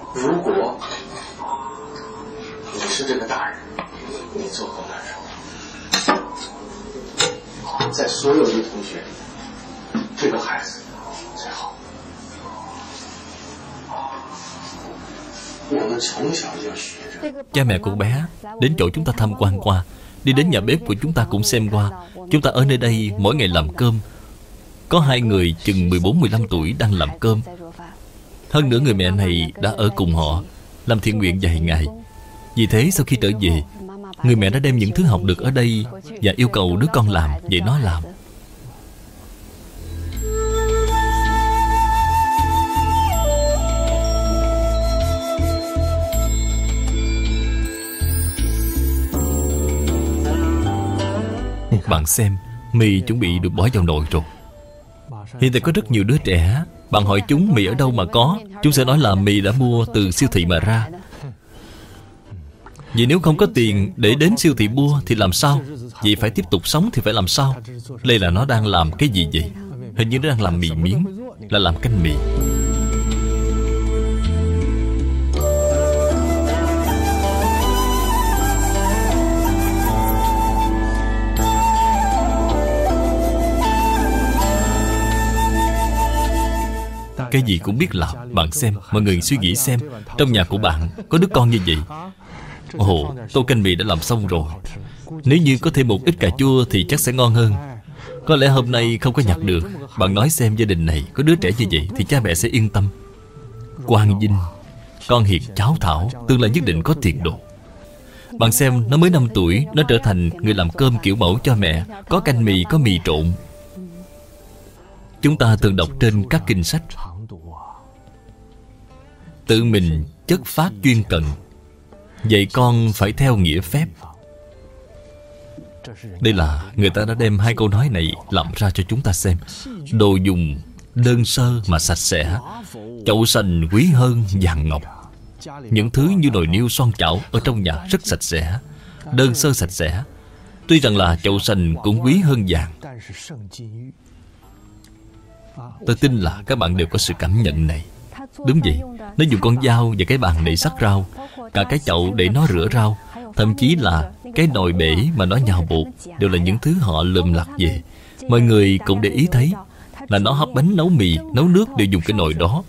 Cha mẹ của bé đến chỗ chúng ta tham quan qua, đi đến nhà bếp của chúng ta cũng xem qua. Chúng ta ở nơi đây mỗi ngày làm cơm. Có 2 người chừng 14-15 tuổi đang làm cơm. Hơn nữa người mẹ này đã ở cùng họ làm thiện nguyện vài ngày. Vì thế sau khi trở về, người mẹ đã đem những thứ học được ở đây và yêu cầu đứa con làm, vậy nó làm. Bạn xem, mì chuẩn bị được bỏ vào nồi rồi. Hiện tại có rất nhiều đứa trẻ, bạn hỏi chúng mì ở đâu mà có, chúng sẽ nói là mì đã mua từ siêu thị mà ra. Vì nếu không có tiền để đến siêu thị mua thì làm sao? Vì phải tiếp tục sống thì phải làm sao? Đây là nó đang làm cái gì vậy? Hình như nó đang làm mì miếng, là làm canh mì. Cái gì cũng biết làm. Bạn xem, mọi người suy nghĩ xem, trong nhà của bạn có đứa con như vậy. Ồ, tô canh mì đã làm xong rồi. Nếu như có thêm một ít cà chua thì chắc sẽ ngon hơn. Có lẽ hôm nay không có nhặt được. Bạn nói xem, gia đình này có đứa trẻ như vậy thì cha mẹ sẽ yên tâm. Quang vinh, con hiền cháu thảo, tương lai nhất định có tiền đồ. Bạn xem, nó mới 5 tuổi, nó trở thành người làm cơm kiểu mẫu cho mẹ. Có canh mì, có mì trộn. Chúng ta thường đọc trên các kinh sách, tự mình chất phát chuyên cần, dạy con phải theo nghĩa phép. Đây là người ta đã đem hai câu nói này làm ra cho chúng ta xem. Đồ dùng đơn sơ mà sạch sẽ, chậu sành quý hơn vàng ngọc. Những thứ như nồi niêu son chảo ở trong nhà rất sạch sẽ, đơn sơ sạch sẽ. Tuy rằng là chậu sành cũng quý hơn vàng. Tôi tin là các bạn đều có sự cảm nhận này. Đúng vậy, nó dùng con dao và cái bàn để sắc rau, cả cái chậu để nó rửa rau, thậm chí là cái nồi bể mà nó nhào bột, đều là những thứ họ lượm lặt về. Mọi người cũng để ý thấy là nó hấp bánh, nấu mì, nấu nước đều dùng cái nồi đó.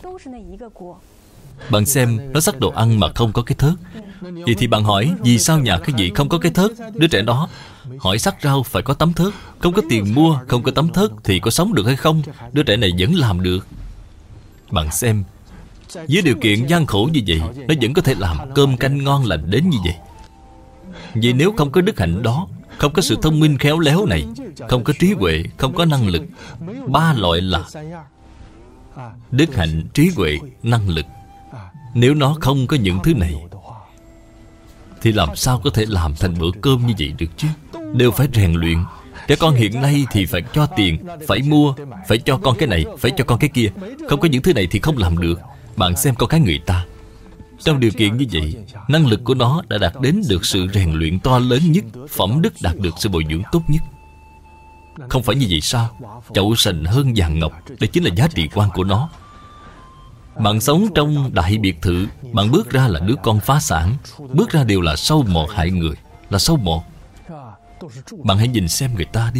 Bạn xem, nó xắt đồ ăn mà không có cái thớt. Vậy thì bạn hỏi, vì sao nhà cái gì không có cái thớt? Đứa trẻ đó hỏi xắt rau phải có tấm thớt. Không có tiền mua, không có tấm thớt thì có sống được hay không? Đứa trẻ này vẫn làm được. Bạn xem, với điều kiện gian khổ như vậy, nó vẫn có thể làm cơm canh ngon lành đến như vậy. Vì nếu không có đức hạnh đó, không có sự thông minh khéo léo này, không có trí huệ, không có năng lực, ba loại là đức hạnh, trí huệ, năng lực. Nếu nó không có những thứ này thì làm sao có thể làm thành bữa cơm như vậy được chứ? Đều phải rèn luyện. Trẻ con hiện nay thì phải cho tiền, phải mua, phải cho con cái này, phải cho con cái kia. Không có những thứ này thì không làm được. Bạn xem con cái người ta, trong điều kiện như vậy, năng lực của nó đã đạt đến được sự rèn luyện to lớn nhất, phẩm đức đạt được sự bồi dưỡng tốt nhất. Không phải như vậy sao? Chậu sành hơn vàng ngọc, đây chính là giá trị quan của nó. Bạn sống trong đại biệt thự, bạn bước ra là đứa con phá sản, bước ra đều là sâu mọt hại người, là sâu mọt. Bạn hãy nhìn xem người ta đi.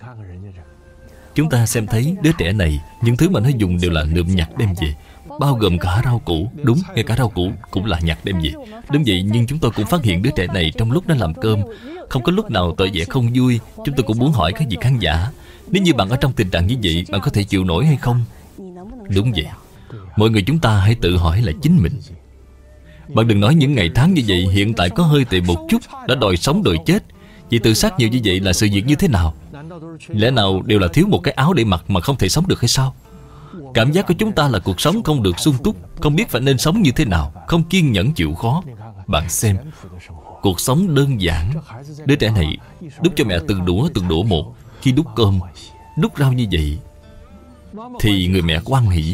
Chúng ta xem thấy đứa trẻ này, những thứ mà nó dùng đều là lượm nhặt đem về, bao gồm cả rau củ. Đúng, ngay cả rau củ cũng là nhặt đem về. Đúng vậy, nhưng chúng tôi cũng phát hiện đứa trẻ này trong lúc nó làm cơm không có lúc nào tỏ vẻ không vui. Chúng tôi cũng muốn hỏi các vị khán giả, nếu như bạn ở trong tình trạng như vậy, bạn có thể chịu nổi hay không? Đúng vậy. Mọi người chúng ta hãy tự hỏi là chính mình. Bạn đừng nói những ngày tháng như vậy hiện tại có hơi tệ một chút đã đòi sống đòi chết. Vì tự sát nhiều như vậy là sự việc như thế nào? Lẽ nào đều là thiếu một cái áo để mặc mà không thể sống được hay sao? Cảm giác của chúng ta là cuộc sống không được sung túc, không biết phải nên sống như thế nào, không kiên nhẫn chịu khó. Bạn xem, cuộc sống đơn giản. Đứa trẻ này đút cho mẹ từng đũa một. Khi đút cơm, đút rau như vậy thì người mẹ hoan hỉ.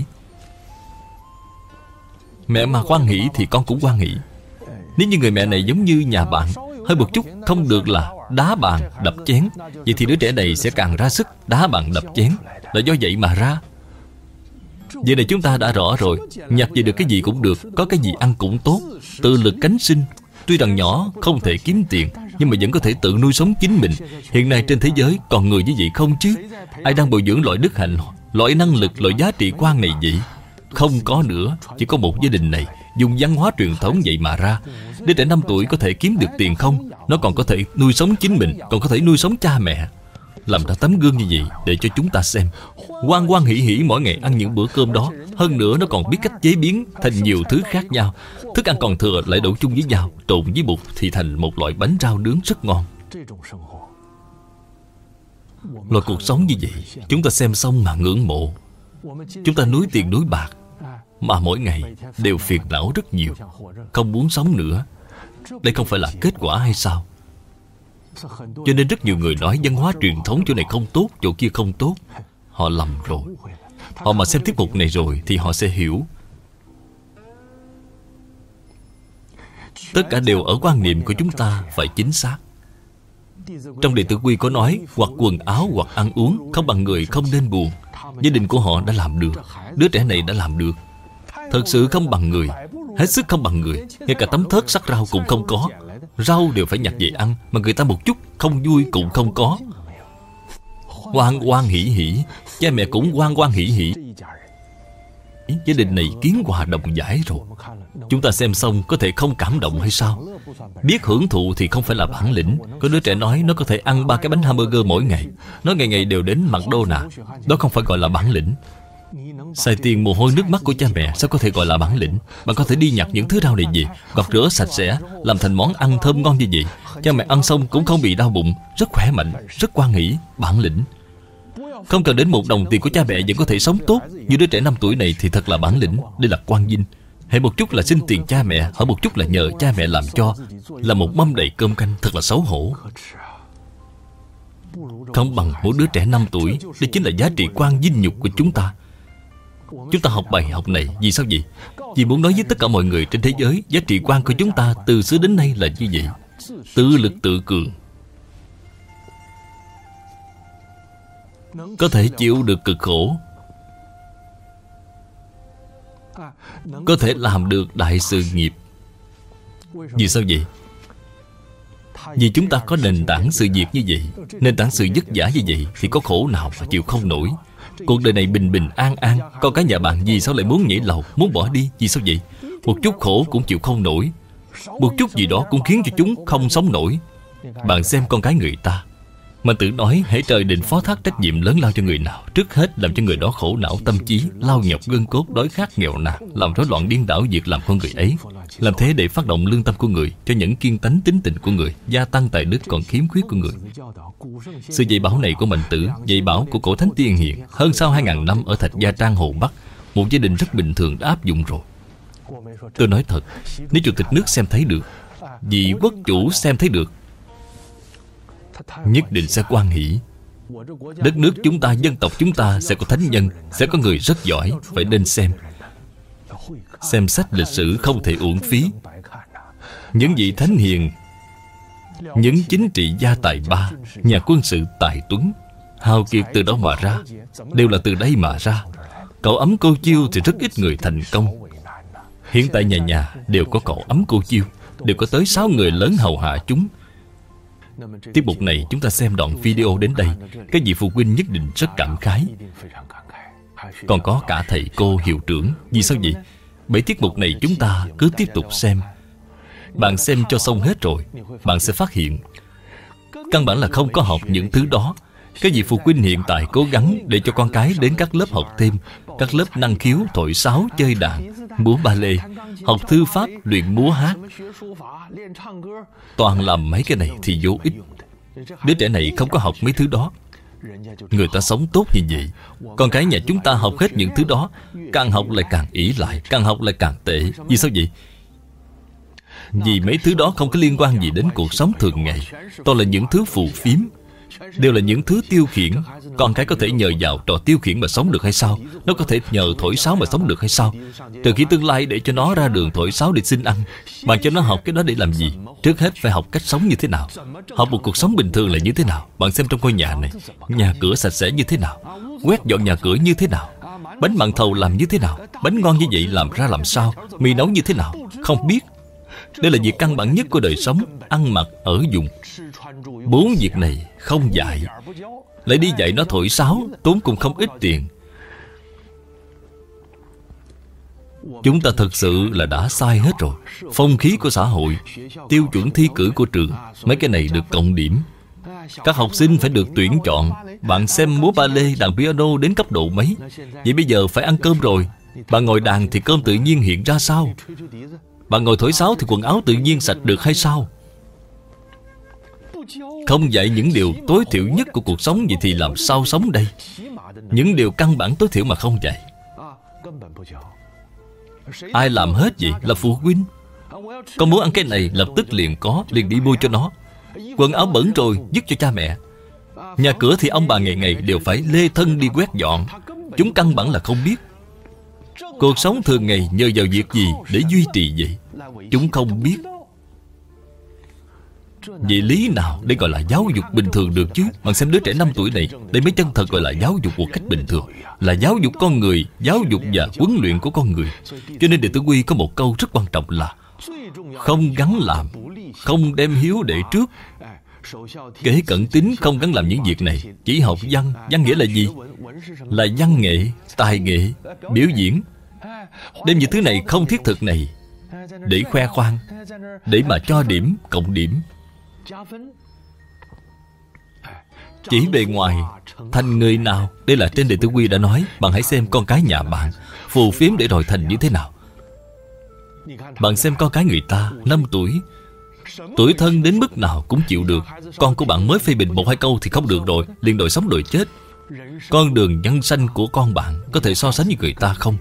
Mẹ mà hoan hỉ thì con cũng hoan hỉ. Nếu như người mẹ này giống như nhà bạn, hơi một chút không được là đá bàn đập chén, vậy thì đứa trẻ này sẽ càng ra sức đá bàn đập chén. Là do vậy mà ra. Vậy này chúng ta đã rõ rồi. Nhặt về được cái gì cũng được, có cái gì ăn cũng tốt, tự lực cánh sinh. Tuy rằng nhỏ không thể kiếm tiền, nhưng mà vẫn có thể tự nuôi sống chính mình. Hiện nay trên thế giới còn người như vậy không chứ? Ai đang bồi dưỡng loại đức hạnh, loại năng lực, loại giá trị quan này vậy? Không có nữa. Chỉ có một gia đình này dùng văn hóa truyền thống vậy mà ra. Đứa trẻ 5 tuổi có thể kiếm được tiền không? Nó còn có thể nuôi sống chính mình, còn có thể nuôi sống cha mẹ. làm ra tấm gương như vậy để cho chúng ta xem. Hoan hoan hỉ hỉ mỗi ngày ăn những bữa cơm đó. Hơn nữa nó còn biết cách chế biến thành nhiều thứ khác nhau. Thức ăn còn thừa lại đổ chung với nhau, trộn với bột thì thành một loại bánh rau nướng rất ngon. Loại cuộc sống như vậy chúng ta xem xong mà ngưỡng mộ. Chúng ta nuối tiền nuối bạc mà mỗi ngày đều phiền não rất nhiều, không muốn sống nữa. Đây không phải là kết quả hay sao? Cho nên rất nhiều người nói văn hóa truyền thống chỗ này không tốt, chỗ kia không tốt. Họ lầm rồi. Họ mà xem tiết mục này rồi thì họ sẽ hiểu. Tất cả đều ở quan niệm của chúng ta phải chính xác. Trong Đệ Tử Quy có nói, hoặc quần áo hoặc ăn uống không bằng người không nên buồn. Gia đình của họ đã làm được, đứa trẻ này đã làm được. Thật sự không bằng người, hết sức không bằng người. Ngay cả tấm thớt sắc rau cũng không có. Rau đều phải nhặt về ăn, mà người ta một chút không vui cũng không có. Hoan hoan hỉ hỉ, cha mẹ cũng hoan hoan hỉ hỉ. Gia đình này kiến hòa đồng giải rồi. Chúng ta xem xong có thể không cảm động hay sao? Biết hưởng thụ thì không phải là bản lĩnh. Có đứa trẻ nói nó có thể ăn 3 cái bánh hamburger mỗi ngày, nó ngày ngày đều đến McDonald's. Đó không phải gọi là bản lĩnh. Xài tiền mồ hôi nước mắt của cha mẹ sao có thể gọi là bản lĩnh? Bạn có thể đi nhặt những thứ rau này về, gọt rửa sạch sẽ, làm thành món ăn thơm ngon như vậy. Cha mẹ ăn xong cũng không bị đau bụng, rất khỏe mạnh, rất hoan hỉ. Bản lĩnh. Không cần đến 1 đồng tiền của cha mẹ vẫn có thể sống tốt. Như đứa trẻ 5 tuổi này thì thật là bản lĩnh. Đây là quang vinh. Hễ một chút là xin tiền cha mẹ, hỏi một chút là nhờ cha mẹ làm cho, là một mâm đầy cơm canh, thật là xấu hổ. Không bằng một đứa trẻ 5 tuổi. Đây chính là giá trị quang vinh nhục của chúng ta. Chúng ta học bài học này vì sao vậy? Vì muốn nói với tất cả mọi người trên thế giới, giá trị quan của chúng ta từ xưa đến nay là như vậy. Tự lực tự cường, có thể chịu được cực khổ, có thể làm được đại sự nghiệp. Vì sao vậy? Vì chúng ta có nền tảng sự việc như vậy, nền tảng sự vất vả như vậy, thì có khổ nào mà chịu không nổi. Cuộc đời này bình bình an an. Con cái nhà bạn vì sao lại muốn nhảy lầu, muốn bỏ đi? Vì sao vậy? Một chút khổ cũng chịu không nổi. Một chút gì đó cũng khiến cho chúng không sống nổi. Bạn xem con cái người ta. Mà tự nói hễ trời định phó thác trách nhiệm lớn lao cho người nào, trước hết làm cho người đó khổ não tâm trí, lao nhọc gân cốt, đói khát nghèo nàn, làm rối loạn điên đảo việc làm con người ấy. Làm thế để phát động lương tâm của người, cho những kiên tánh tính tình của người, gia tăng tài đức còn khiếm khuyết của người. Sự dạy bảo này của Mạnh Tử, dạy bảo của cổ Thánh Tiên Hiền, hơn sau 2000 năm ở Thạch Gia Trang Hồ Bắc, một gia đình rất bình thường đã áp dụng rồi. Tôi nói thật, nếu Chủ tịch nước xem thấy được, vị quốc chủ xem thấy được, nhất định sẽ hoan hỉ. Đất nước chúng ta, dân tộc chúng ta sẽ có thánh nhân, sẽ có người rất giỏi, phải nên xem. Xem sách lịch sử không thể uổng phí. Những vị thánh hiền, những chính trị gia tài ba, nhà quân sự tài tuấn, hào kiệt từ đó mà ra, đều là từ đây mà ra. Cậu ấm cô chiêu thì rất ít người thành công. Hiện tại nhà nhà đều có cậu ấm cô chiêu, đều có tới 6 người lớn hầu hạ chúng. Tiết mục này chúng ta xem đoạn video đến đây, các vị phụ huynh nhất định rất cảm khái. Còn có cả thầy cô, hiệu trưởng. Vì sao vậy? Bởi tiết mục này chúng ta cứ tiếp tục xem. Bạn xem cho xong hết rồi, bạn sẽ phát hiện căn bản là không có học những thứ đó. Các vị phụ huynh hiện tại cố gắng để cho con cái đến các lớp học thêm, các lớp năng khiếu, thổi sáo, chơi đàn, múa ba lê, học thư pháp, luyện múa hát. Toàn làm mấy cái này thì vô ích. Đứa trẻ này không có học mấy thứ đó. Người ta sống tốt như vậy. Con cái nhà chúng ta học hết những thứ đó, càng học lại càng ỷ lại, càng học lại càng tệ. Vì sao vậy? Vì mấy thứ đó không có liên quan gì đến cuộc sống thường ngày. Toàn là những thứ phù phiếm, đều là những thứ tiêu khiển. Con cái có thể nhờ vào trò tiêu khiển mà sống được hay sao? Nó có thể nhờ thổi sáo mà sống được hay sao? Trừ khi tương lai để cho nó ra đường thổi sáo để xin ăn. Bạn cho nó học cái đó để làm gì? Trước hết phải học cách sống như thế nào, học một cuộc sống bình thường là như thế nào. Bạn xem trong ngôi nhà này, nhà cửa sạch sẽ như thế nào, quét dọn nhà cửa như thế nào, bánh mặn thầu làm như thế nào, bánh ngon như vậy làm ra làm sao, mì nấu như thế nào, không biết. Đây là việc căn bản nhất của đời sống, ăn mặc, ở dùng. 4 việc này không dạy, lại đi dạy nó thổi sáo, tốn cũng không ít tiền. Chúng ta thật sự là đã sai hết rồi. Phong khí của xã hội, tiêu chuẩn thi cử của trường, mấy cái này được cộng điểm. Các học sinh phải được tuyển chọn. Bạn xem múa ballet, đàn piano đến cấp độ mấy? Vậy bây giờ phải ăn cơm rồi. Bạn ngồi đàn thì cơm tự nhiên hiện ra sao? Bạn ngồi thổi sáo thì quần áo tự nhiên sạch được hay sao? Không dạy những điều tối thiểu nhất của cuộc sống, vậy thì làm sao sống đây? Những điều căn bản tối thiểu mà không dạy. Ai làm hết vậy? Là phụ huynh. Con muốn ăn cái này, lập tức liền có, liền đi mua cho nó. Quần áo bẩn rồi, dứt cho cha mẹ. Nhà cửa thì ông bà ngày ngày đều phải lê thân đi quét dọn. Chúng căn bản là không biết. Cuộc sống thường ngày nhờ vào việc gì để duy trì vậy? Chúng không biết. Vậy lý nào để gọi là giáo dục bình thường được chứ? Bạn xem đứa trẻ 5 tuổi này, đây mới chân thật gọi là giáo dục một cách bình thường. Là giáo dục con người, giáo dục và huấn luyện của con người. Cho nên Đệ Tử Quy có một câu rất quan trọng là không gắn làm, không đem hiếu để trước. Kế cận tín không gắn làm những việc này. Chỉ học văn. Văn nghĩa là gì? Là văn nghệ, tài nghệ, biểu diễn. Đem những thứ này không thiết thực này để khoe khoang, để mà cho điểm, cộng điểm. Chỉ bề ngoài thành người nào? Đây là trên Đệ Tử Quy đã nói. Bạn hãy xem con cái nhà bạn phù phiếm để rồi thành như thế nào. Bạn xem con cái người ta 5 tuổi, tuổi thân đến mức nào cũng chịu được. Con của bạn mới phê bình 1-2 câu thì không được rồi, liền đòi sống đòi chết. Con đường nhân sanh của con bạn có thể so sánh với người ta không?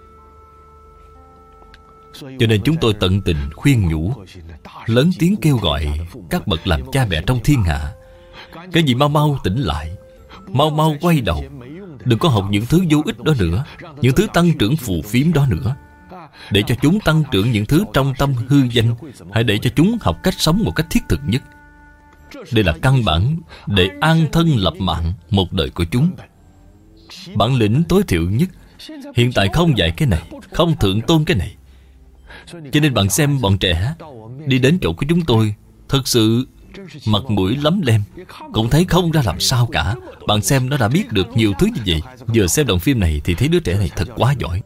Cho nên chúng tôi tận tình khuyên nhủ, lớn tiếng kêu gọi các bậc làm cha mẹ trong thiên hạ. Cái gì mau mau tỉnh lại, mau mau quay đầu. Đừng có học những thứ vô ích đó nữa, những thứ tăng trưởng phù phiếm đó nữa. Để cho chúng tăng trưởng những thứ trong tâm hư danh. Hãy để cho chúng học cách sống một cách thiết thực nhất. Đây là căn bản để an thân lập mạng một đời của chúng. Bản lĩnh tối thiểu nhất. Hiện tại không dạy cái này, không thượng tôn cái này. Cho nên bạn xem bọn trẻ đi đến chỗ của chúng tôi, thật sự mặt mũi lấm lem, cũng thấy không ra làm sao cả. Bạn xem nó đã biết được nhiều thứ như vậy. Vừa xem đoạn phim này thì thấy đứa trẻ này thật quá giỏi.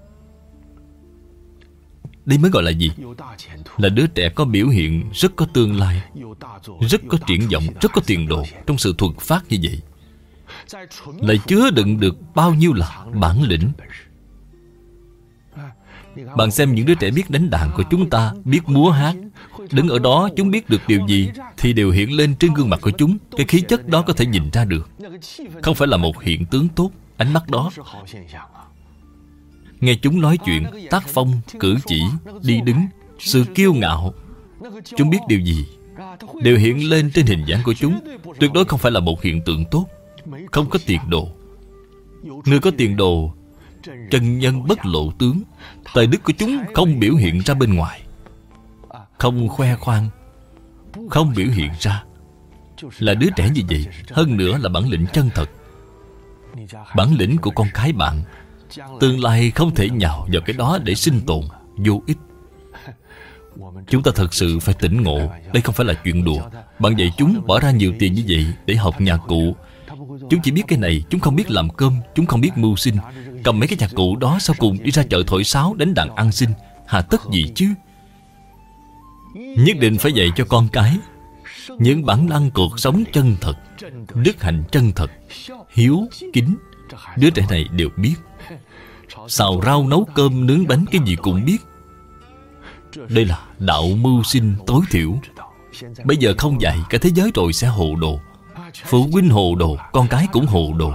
Đây mới gọi là gì? Là đứa trẻ có biểu hiện rất có tương lai, rất có triển vọng, rất có tiền đồ. Trong sự thuật phát như vậy lại chứa đựng được bao nhiêu là bản lĩnh. Bạn xem những đứa trẻ biết đánh đàn của chúng ta, biết múa hát, đứng ở đó chúng biết được điều gì thì đều hiện lên trên gương mặt của chúng. Cái khí chất đó có thể nhìn ra được. Không phải là một hiện tướng tốt. Ánh mắt đó, nghe chúng nói chuyện, tác phong, cử chỉ, đi đứng, sự kiêu ngạo, chúng biết điều gì đều hiện lên trên hình dáng của chúng. Tuyệt đối không phải là một hiện tượng tốt, không có tiền đồ. Người có tiền đồ, chân nhân bất lộ tướng. Tài đức của chúng không biểu hiện ra bên ngoài, không khoe khoang, không biểu hiện ra. Là đứa trẻ như vậy. Hơn nữa là bản lĩnh chân thật. Bản lĩnh của con cái bạn tương lai không thể nhào vào cái đó để sinh tồn, vô ích. Chúng ta thật sự phải tỉnh ngộ. Đây không phải là chuyện đùa. Bạn dạy chúng bỏ ra nhiều tiền như vậy để học nhạc cụ. Chúng chỉ biết cái này, chúng không biết làm cơm, chúng không biết mưu sinh. Cầm mấy cái nhạc cụ đó sau cùng đi ra chợ thổi sáo, đánh đàn ăn xin. Hà tất gì chứ? Nhất định phải dạy cho con cái những bản năng cuộc sống chân thật, đức hạnh chân thật, hiếu, kính. Đứa trẻ này đều biết. Xào rau, nấu cơm, nướng bánh, cái gì cũng biết. Đây là đạo mưu sinh tối thiểu. Bây giờ không dạy, cả thế giới rồi sẽ hồ đồ. Phụ huynh hồ đồ, con cái cũng hồ đồ.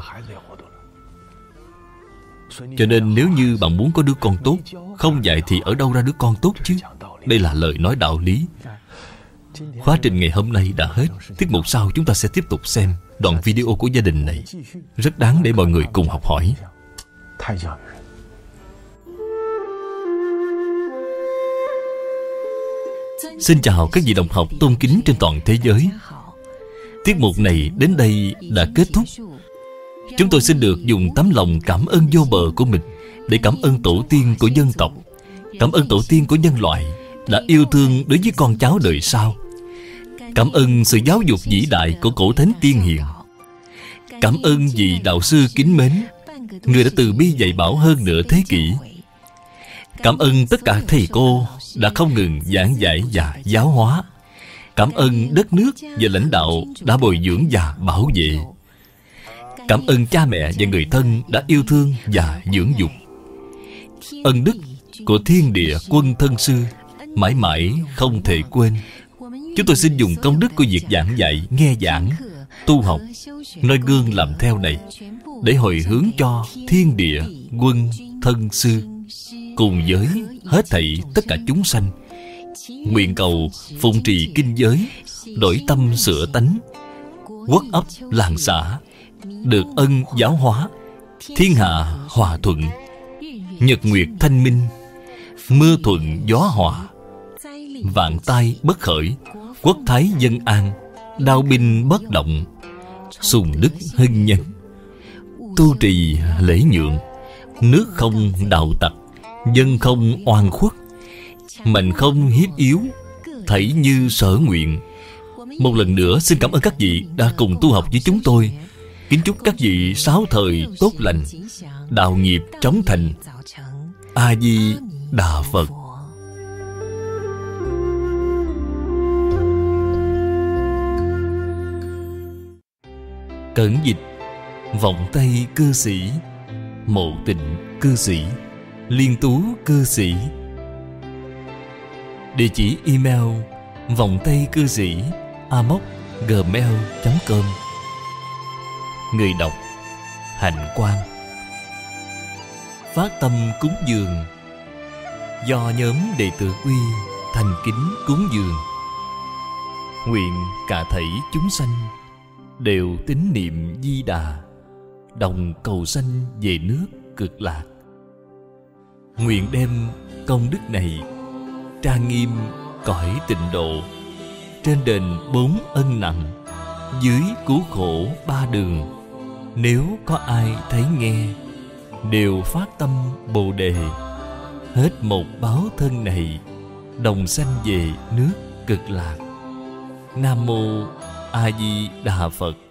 Cho nên nếu như bạn muốn có đứa con tốt, không dạy thì ở đâu ra đứa con tốt chứ? Đây là lời nói đạo lý. Khóa trình ngày hôm nay đã hết. Tiết mục sau chúng ta sẽ tiếp tục xem đoạn video của gia đình này. Rất đáng để mọi người cùng học hỏi. Xin chào các vị đồng học tôn kính trên toàn thế giới. Tiết mục này đến đây đã kết thúc. Chúng tôi xin được dùng tấm lòng cảm ơn vô bờ của mình để cảm ơn tổ tiên của dân tộc, cảm ơn tổ tiên của nhân loại đã yêu thương đối với con cháu đời sau. Cảm ơn sự giáo dục vĩ đại của cổ thánh tiên hiền. Cảm ơn vị đạo sư kính mến, người đã từ bi dạy bảo hơn nửa thế kỷ. Cảm ơn tất cả thầy cô đã không ngừng giảng dạy và giáo hóa. Cảm ơn đất nước và lãnh đạo đã bồi dưỡng và bảo vệ. Cảm ơn cha mẹ và người thân đã yêu thương và dưỡng dục. Ân đức của thiên địa quân thân sư mãi mãi không thể quên. Chúng tôi xin dùng công đức của việc giảng dạy, nghe giảng, tu học, noi gương làm theo này, để hồi hướng cho thiên địa quân thân sư cùng với hết thảy tất cả chúng sanh. Nguyện cầu phụng trì kinh giới, đổi tâm sửa tánh, quốc ấp làng xã được ân giáo hóa, thiên hạ hòa thuận, nhật nguyệt thanh minh, mưa thuận gió hòa, vạn tai bất khởi, quốc thái dân an, đao binh bất động, sùng đức hưng nhân, tu trì lễ nhượng, nước không đạo tặc, dân không oan khuất, mạnh không hiếp yếu, thảy như sở nguyện. Một lần nữa xin cảm ơn các vị đã cùng tu học với chúng tôi. Kính chúc các vị sáu thời tốt lành, đạo nghiệp chóng thành. A Di Đà Phật. Cẩn dịch: Vọng Tây cư sĩ, Mộ Tịnh cư sĩ, Liên Tú cư sĩ. Địa chỉ email vọng tây cư sĩ amos@gmail.com. Người đọc: Hạnh Quang. Phát tâm cúng dường do nhóm đệ tử Quy thành kính cúng dường. Nguyện cả thảy chúng sanh đều tín niệm Di Đà, đồng cầu sanh về nước Cực Lạc. Nguyện đem công đức này trang nghiêm cõi tịnh độ, trên đền 4 ân nặng, dưới cứu khổ 3 đường. Nếu có ai thấy nghe, đều phát tâm Bồ Đề, hết một báo thân này, đồng sanh về nước Cực Lạc. Nam Mô A Di Đà Phật.